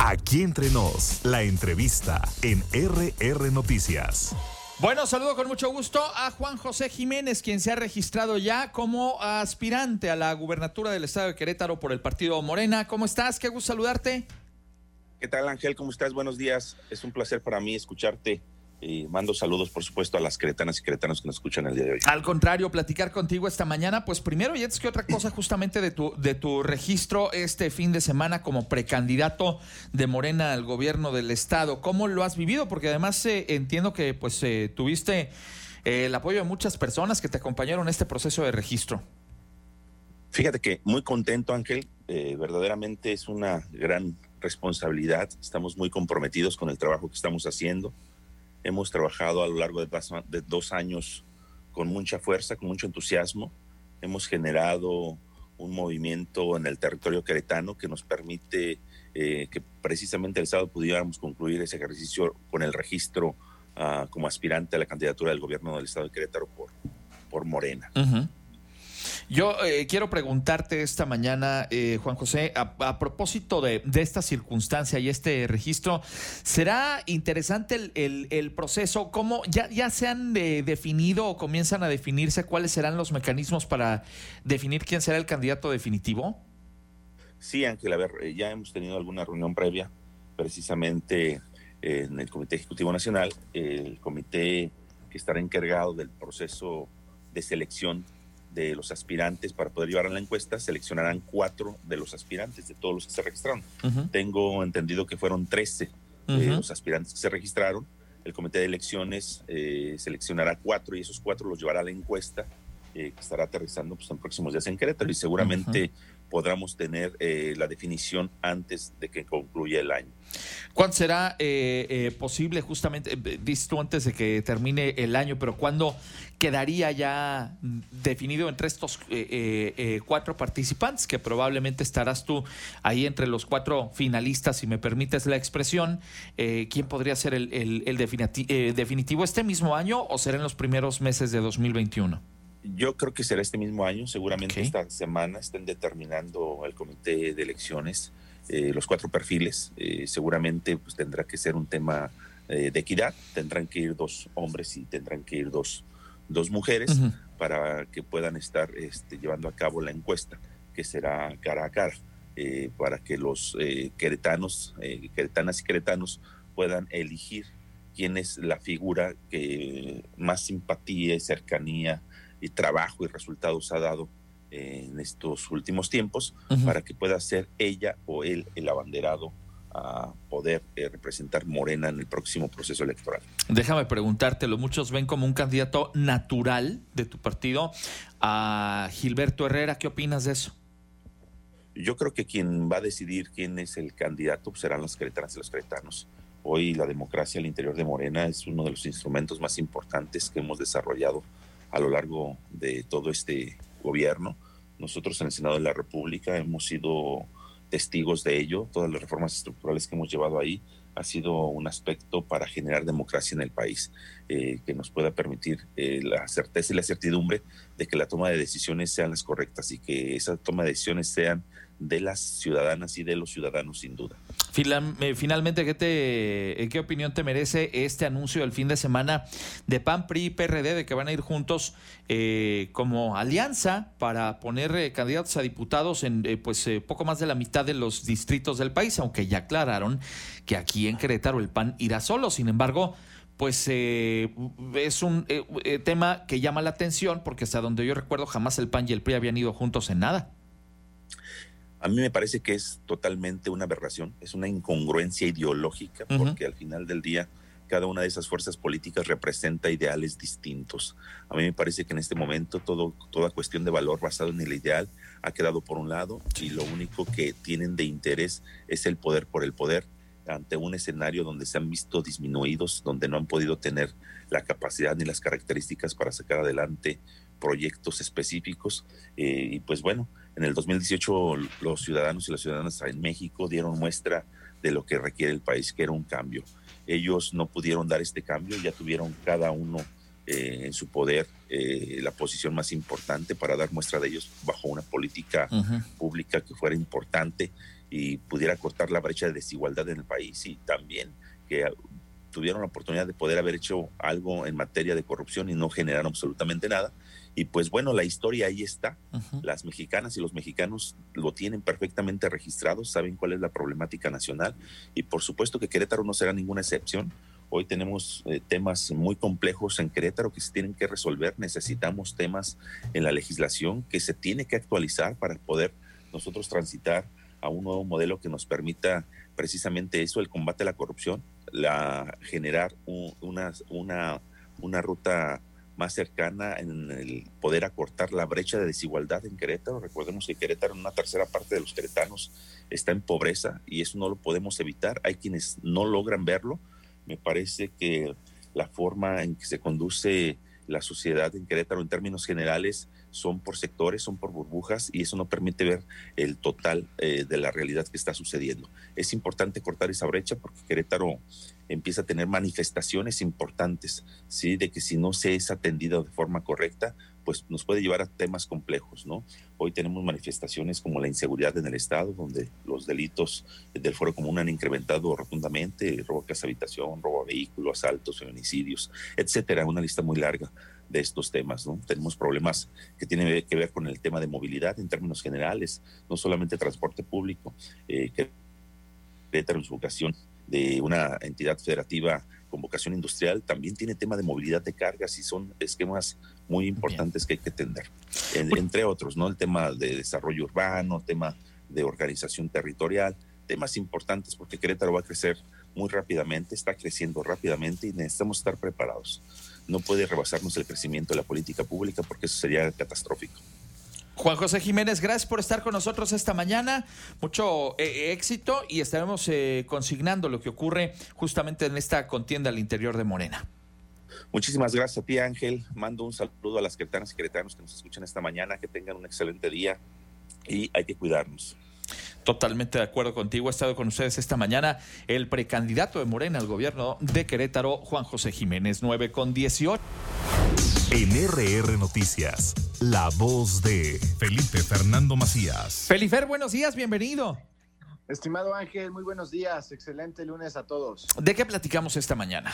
Aquí entre nos, la entrevista en RR Noticias. Bueno, saludo con mucho gusto a Juan José Jiménez, quien se ha registrado ya como aspirante a la gubernatura del estado de Querétaro por el partido Morena. ¿Cómo estás? Qué gusto saludarte. ¿Qué tal, Ángel? ¿Cómo estás? Buenos días. Es un placer para mí escucharte. Mando saludos, por supuesto, a las queretanas y queretanos que nos escuchan el día de hoy. Al contrario, platicar contigo esta mañana, pues primero y antes que otra cosa, justamente de tu registro este fin de semana como precandidato de Morena al gobierno del estado. ¿Cómo lo has vivido? Porque además entiendo que pues tuviste el apoyo de muchas personas que te acompañaron en este proceso de registro. Fíjate que muy contento, Ángel. Verdaderamente es una gran responsabilidad. Estamos muy comprometidos con el trabajo que estamos haciendo. Hemos trabajado a lo largo de 2 años con mucha fuerza, con mucho entusiasmo. Hemos generado un movimiento en el territorio queretano que nos permite que precisamente el sábado pudiéramos concluir ese ejercicio con el registro como aspirante a la candidatura del gobierno del estado de Querétaro por Morena. Uh-huh. Yo quiero preguntarte esta mañana, Juan José, a propósito de esta circunstancia y este registro, ¿será interesante el proceso? ¿Cómo ya se han definido o comienzan a definirse cuáles serán los mecanismos para definir quién será el candidato definitivo? Sí, Ángel, a ver, ya hemos tenido alguna reunión previa, precisamente en el Comité Ejecutivo Nacional, el comité que estará encargado del proceso de selección de los aspirantes para poder llevar a la encuesta, seleccionarán 4 de los aspirantes, de todos los que se registraron. Uh-huh. Tengo entendido que fueron 13 los aspirantes que se registraron. El comité de elecciones seleccionará 4 y esos 4 los llevará a la encuesta que estará aterrizando pues, en próximos días en Querétaro y seguramente podremos tener la definición antes de que concluya el año. ¿Cuándo será posible justamente, dices tú antes de que termine el año, pero cuándo quedaría ya definido entre estos 4 participantes, que probablemente estarás tú ahí entre los 4 finalistas, si me permites la expresión? ¿Quién podría ser el definitivo este mismo año o será en los primeros meses de 2021? Yo creo que será este mismo año, seguramente esta semana estén determinando el comité de elecciones los 4 perfiles. Seguramente pues, tendrá que ser un tema de equidad, tendrán que ir 2 hombres y tendrán que ir dos mujeres para que puedan estar llevando a cabo la encuesta, que será cara a cara, para que los queretanas y queretanos puedan elegir quién es la figura que más simpatía y cercanía y trabajo y resultados ha dado en estos últimos tiempos, para que pueda ser ella o él el abanderado a poder representar Morena en el próximo proceso electoral. Déjame preguntártelo, muchos ven como un candidato natural de tu partido a Gilberto Herrera. ¿Qué opinas de eso? Yo creo que quien va a decidir quién es el candidato pues, serán las queretanas y los queretanos. Hoy la democracia al interior de Morena es uno de los instrumentos más importantes que hemos desarrollado a lo largo de todo este gobierno. Nosotros en el Senado de la República hemos sido testigos de ello. Todas las reformas estructurales que hemos llevado ahí ha sido un aspecto para generar democracia en el país, que nos pueda permitir la certeza y la certidumbre de que la toma de decisiones sean las correctas y que esa toma de decisiones sean de las ciudadanas y de los ciudadanos sin duda. Finalmente, ¿qué opinión te merece este anuncio del fin de semana de PAN, PRI y PRD de que van a ir juntos como alianza para poner candidatos a diputados en poco más de la mitad de los distritos del país, aunque ya aclararon que aquí en Querétaro el PAN irá solo? Sin embargo, pues es un tema que llama la atención porque hasta donde yo recuerdo jamás el PAN y el PRI habían ido juntos en nada. A mí me parece que es totalmente una aberración, es una incongruencia ideológica, porque al final del día cada una de esas fuerzas políticas representa ideales distintos. A mí me parece que en este momento toda cuestión de valor basado en el ideal ha quedado por un lado y lo único que tienen de interés es el poder por el poder ante un escenario donde se han visto disminuidos, donde no han podido tener la capacidad ni las características para sacar adelante proyectos específicos. Y pues bueno, en el 2018 los ciudadanos y las ciudadanas en México dieron muestra de lo que requiere el país, que era un cambio. Ellos no pudieron dar este cambio, ya tuvieron cada uno en su poder la posición más importante para dar muestra de ellos bajo una política pública que fuera importante y pudiera cortar la brecha de desigualdad en el país, y también que tuvieron la oportunidad de poder haber hecho algo en materia de corrupción y no generaron absolutamente nada. Y pues bueno, la historia ahí está. Las mexicanas y los mexicanos lo tienen perfectamente registrado, saben cuál es la problemática nacional, y por supuesto que Querétaro no será ninguna excepción. Hoy tenemos temas muy complejos en Querétaro que se tienen que resolver. Necesitamos temas en la legislación que se tiene que actualizar para poder nosotros transitar a un nuevo modelo que nos permita precisamente eso, el combate a la corrupción, generar una ruta más cercana en el poder acortar la brecha de desigualdad en Querétaro. Recordemos que Querétaro, una tercera parte de los queretanos está en pobreza, y eso no lo podemos evitar. Hay quienes no logran verlo. Me parece que la forma en que se conduce la sociedad en Querétaro en términos generales son por sectores, son por burbujas, y eso no permite ver el total de la realidad que está sucediendo. Es importante cortar esa brecha porque Querétaro empieza a tener manifestaciones importantes, ¿sí? De que si no se es atendido de forma correcta, pues nos puede llevar a temas complejos, ¿no? Hoy tenemos manifestaciones como la inseguridad en el estado, donde los delitos del fuero común han incrementado rotundamente: robo a casa habitación, robo a vehículo, asaltos, feminicidios, etcétera. Una lista muy larga de estos temas, ¿no? Tenemos problemas que tienen que ver con el tema de movilidad en términos generales, no solamente transporte público. Querétaro, en su vocación de una entidad federativa con vocación industrial, también tiene tema de movilidad de cargas, y son esquemas muy importantes que hay que atender, entre otros, ¿no? El tema de desarrollo urbano, tema de organización territorial, temas importantes, porque Querétaro va a crecer muy rápidamente, está creciendo rápidamente, y necesitamos estar preparados. No puede rebasarnos el crecimiento de la política pública, porque eso sería catastrófico. Juan José Jiménez, gracias por estar con nosotros esta mañana. Mucho éxito, y estaremos consignando lo que ocurre justamente en esta contienda al interior de Morena. Muchísimas gracias a ti, Ángel. Mando un saludo a las queretanas y queretanos que nos escuchan esta mañana. Que tengan un excelente día, y hay que cuidarnos. Totalmente de acuerdo contigo. Ha estado con ustedes esta mañana el precandidato de Morena al gobierno de Querétaro, Juan José Jiménez. 9:18. En RR Noticias, la voz de Felipe Fernando Macías. Felifer, buenos días, bienvenido. Estimado Ángel, muy buenos días, excelente lunes a todos. ¿De qué platicamos esta mañana?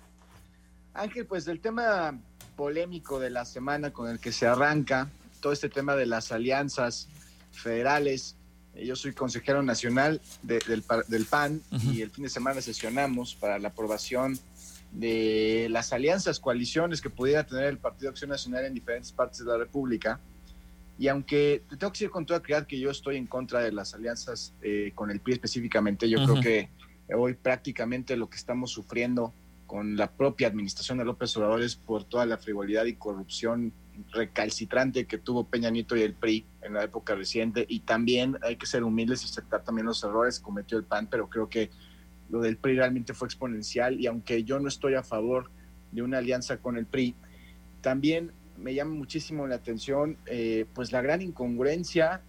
Ángel, pues del tema polémico de la semana con el que se arranca, todo este tema de las alianzas federales. Yo soy consejero nacional del PAN, y el fin de semana sesionamos para la aprobación de las alianzas, coaliciones que pudiera tener el Partido Acción Nacional en diferentes partes de la República. Y aunque te tengo que decir con toda claridad que yo estoy en contra de las alianzas con el PRI específicamente, yo creo que hoy prácticamente lo que estamos sufriendo con la propia administración de López Obrador es por toda la frivolidad y corrupción recalcitrante que tuvo Peña Nieto y el PRI en la época reciente. Y también hay que ser humildes y aceptar también los errores que cometió el PAN, pero creo que lo del PRI realmente fue exponencial, y aunque yo no estoy a favor de una alianza con el PRI, también me llama muchísimo la atención pues la gran incongruencia,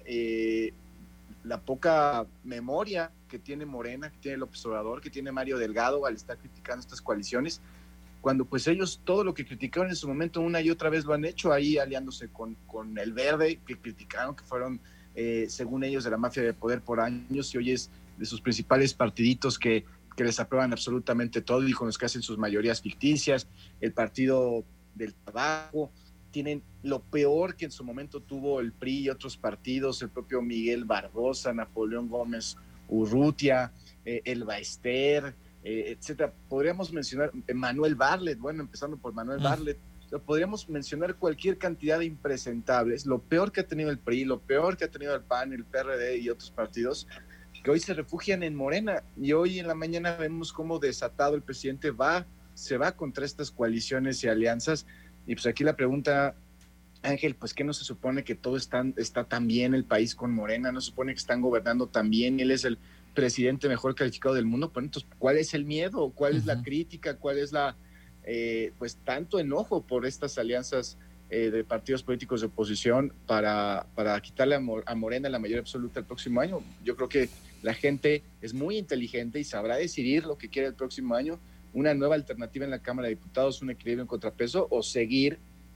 la poca memoria que tiene Morena, que tiene López Obrador, que tiene Mario Delgado al estar criticando estas coaliciones, cuando pues ellos todo lo que criticaron en su momento una y otra vez lo han hecho, ahí aliándose con el Verde, que criticaron, que fueron según ellos de la mafia de poder por años, y hoy es de sus principales partiditos que les aprueban absolutamente todo, y con los que hacen sus mayorías ficticias. El Partido del Trabajo, tienen lo peor que en su momento tuvo el PRI y otros partidos, el propio Miguel Barbosa, Napoleón Gómez Urrutia, el Baester, etcétera. Podríamos mencionar Manuel Bartlett, bueno, empezando por Manuel Bartlett, podríamos mencionar cualquier cantidad de impresentables, lo peor que ha tenido el PRI, lo peor que ha tenido el PAN, el PRD y otros partidos, que hoy se refugian en Morena. Y hoy en la mañana vemos cómo desatado el presidente se va contra estas coaliciones y alianzas. Y pues aquí la pregunta, Ángel, pues ¿qué no se supone que todo está tan bien el país con Morena? ¿No se supone que están gobernando tan bien? Él es el presidente mejor calificado del mundo. Pues entonces, ¿cuál es el miedo? ¿Cuál es la crítica? ¿Cuál es pues tanto enojo por estas alianzas de partidos políticos de oposición para quitarle a Morena la mayoría absoluta el próximo año? Yo creo que la gente es muy inteligente y sabrá decidir lo que quiere el próximo año: una nueva alternativa en la Cámara de Diputados, un equilibrio en contrapeso, o seguir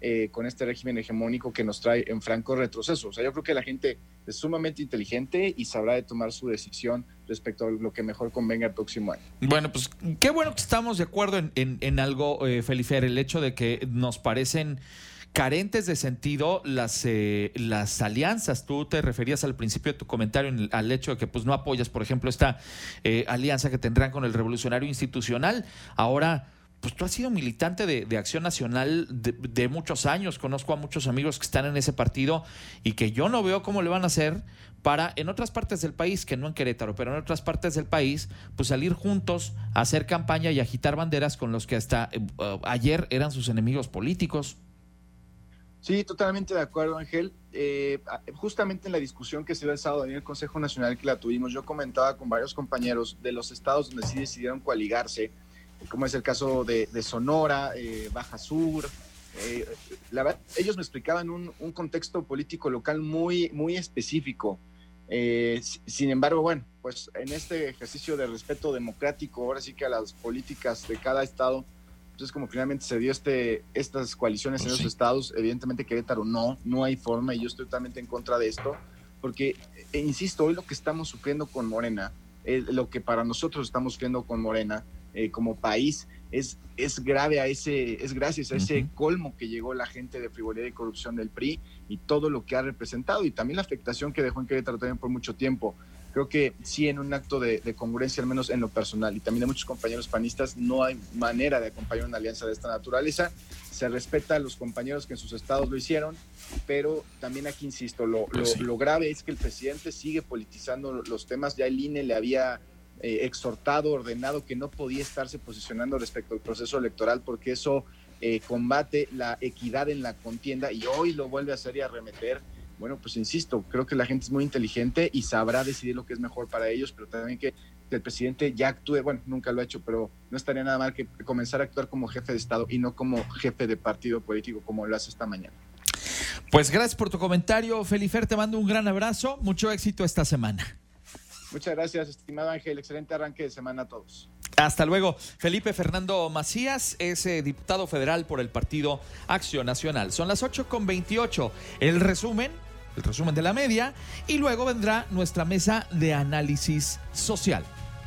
con este régimen hegemónico que nos trae en franco retroceso. O sea, yo creo que la gente es sumamente inteligente y sabrá de tomar su decisión respecto a lo que mejor convenga el próximo año. Bueno, pues qué bueno que estamos de acuerdo en algo, Felifer, el hecho de que nos parecen carentes de sentido las alianzas. Tú te referías al principio de tu comentario al hecho de que pues no apoyas, por ejemplo, esta alianza que tendrán con el Revolucionario Institucional. Ahora, pues tú has sido militante de Acción Nacional de muchos años. Conozco a muchos amigos que están en ese partido y que yo no veo cómo le van a hacer para, en otras partes del país, que no en Querétaro, pero en otras partes del país, pues salir juntos a hacer campaña y agitar banderas con los que hasta ayer eran sus enemigos políticos. Sí, totalmente de acuerdo, Ángel. Justamente en la discusión que se dio el sábado en el Consejo Nacional que la tuvimos, yo comentaba con varios compañeros de los estados donde sí decidieron coaligarse, como es el caso de Sonora, Baja Sur. La verdad, ellos me explicaban un contexto político local muy, muy específico. Sin embargo, bueno, pues en este ejercicio de respeto democrático, ahora sí que a las políticas de cada estado, entonces como finalmente se dio estas coaliciones en los estados, evidentemente Querétaro no hay forma, y yo estoy totalmente en contra de esto, porque, insisto, hoy lo que estamos sufriendo con Morena, lo que para nosotros estamos sufriendo con Morena, como país, es grave es gracias a ese colmo que llegó la gente de frivolidad y corrupción del PRI y todo lo que ha representado, y también la afectación que dejó en Querétaro también por mucho tiempo. Creo que sí, en un acto de congruencia, al menos en lo personal, y también de muchos compañeros panistas, no hay manera de acompañar una alianza de esta naturaleza. Se respeta a los compañeros que en sus estados lo hicieron, pero también aquí insisto, lo grave es que el presidente sigue politizando los temas. Ya el INE le había exhortado, ordenado que no podía estarse posicionando respecto al proceso electoral porque eso combate la equidad en la contienda, y hoy lo vuelve a hacer y a arremeter. Bueno, pues insisto, creo que la gente es muy inteligente y sabrá decidir lo que es mejor para ellos, pero también que el presidente ya actúe, bueno, nunca lo ha hecho, pero no estaría nada mal que comenzar a actuar como jefe de Estado y no como jefe de partido político como lo hace esta mañana. Pues gracias por tu comentario, Felifer, te mando un gran abrazo, mucho éxito esta semana. Muchas gracias, estimado Ángel. Excelente arranque de semana a todos. Hasta luego. Felipe Fernando Macías es diputado federal por el Partido Acción Nacional. Son las 8:28. El resumen de la media, y luego vendrá nuestra mesa de análisis social.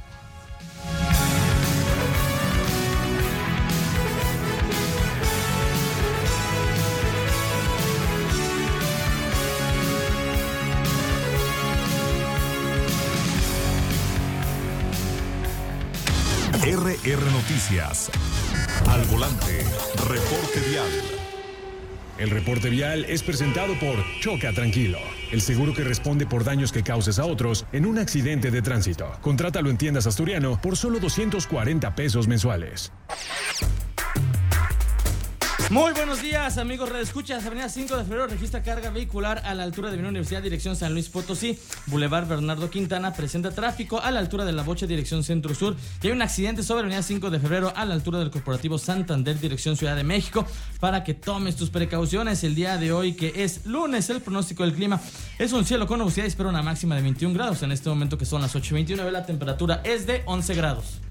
RR Noticias. Al volante. Reporte vial. El reporte vial es presentado por Choca Tranquilo, el seguro que responde por daños que causes a otros en un accidente de tránsito. Contrátalo en Tiendas Asturiano por solo 240 pesos mensuales. Muy buenos días, amigos redescuchas. Avenida 5 de febrero registra carga vehicular a la altura de Avenida Universidad, dirección San Luis Potosí. Boulevard Bernardo Quintana presenta tráfico a la altura de La Bocha, dirección Centro Sur. Y hay un accidente sobre Avenida 5 de febrero a la altura del Corporativo Santander, dirección Ciudad de México. Para que tomes tus precauciones el día de hoy, que es lunes. El pronóstico del clima es un cielo con nubosidad y espera una máxima de 21 grados. En este momento, que son las 8:29, la temperatura es de 11 grados.